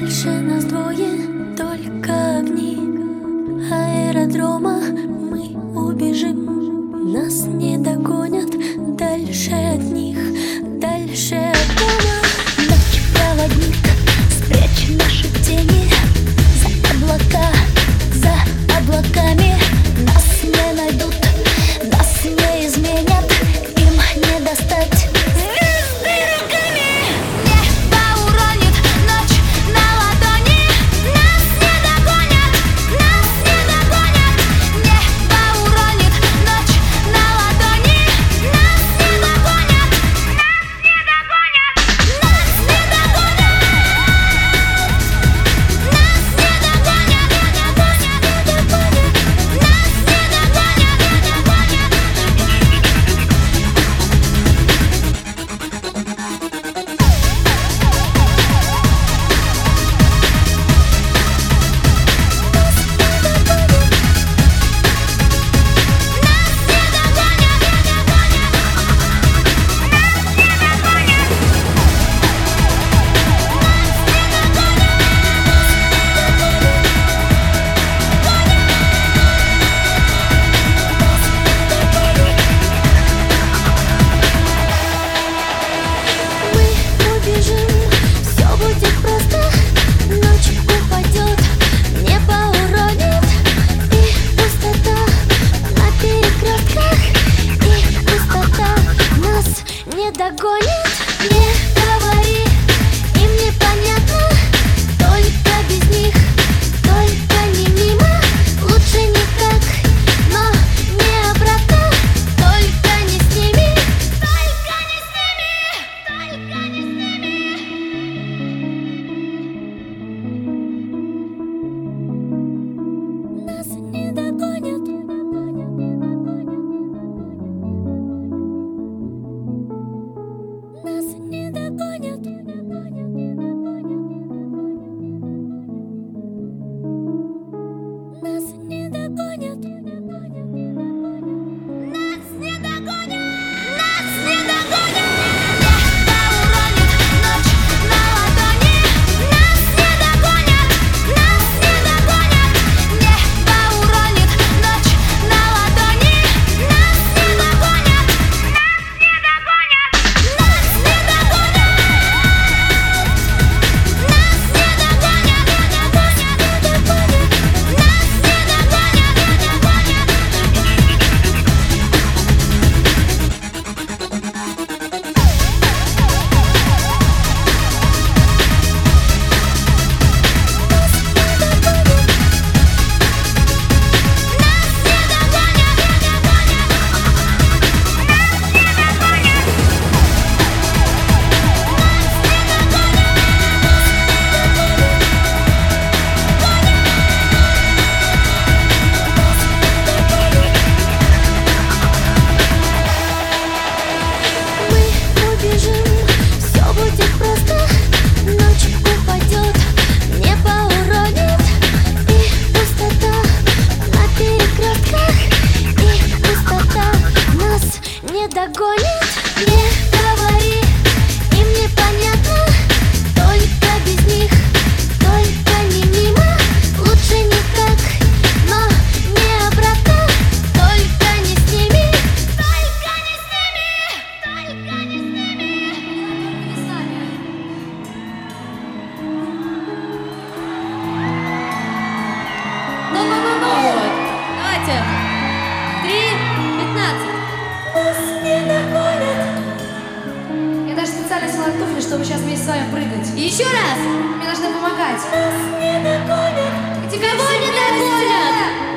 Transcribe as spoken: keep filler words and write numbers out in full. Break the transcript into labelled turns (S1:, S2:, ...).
S1: Дальше нас двое, только огни аэродрома. Мы убежим, нас не догонят. Дальше от них, дальше от дома. Ночь проводник, спрячь наши тени за облака, за облаками. Нас не найдут, нас не изменят, им не достать. Догонит, не говори, им непонятно. Только без них, только не мимо. Лучше никак, но не обратно. Только не с ними, только не с ними, только не с ними. Нас не догонят. Нас не догонят. Нас не догонят. Нас не догонят. Нас не догонят. Небо уронит ночь на ладони. Нас не догонят. Нас не догонят. Небо уронит ночь на ладони. Нас не догонят. Нас не догонят. Не догонит, не говори, им непонятно. Только без них, только не мимо. Лучше никак, но не обратно. Только не с ними, только не с ними, только не с ними.
S2: Ну-ну-ну-ну! Давайте! Три, пятнадцать.
S1: Нас не догонят.
S2: Я даже специально сняла туфли, чтобы сейчас вместе с вами прыгать. И еще раз! Мне нужно помогать.
S1: Нас не догонят.
S2: Эти кого не догонят?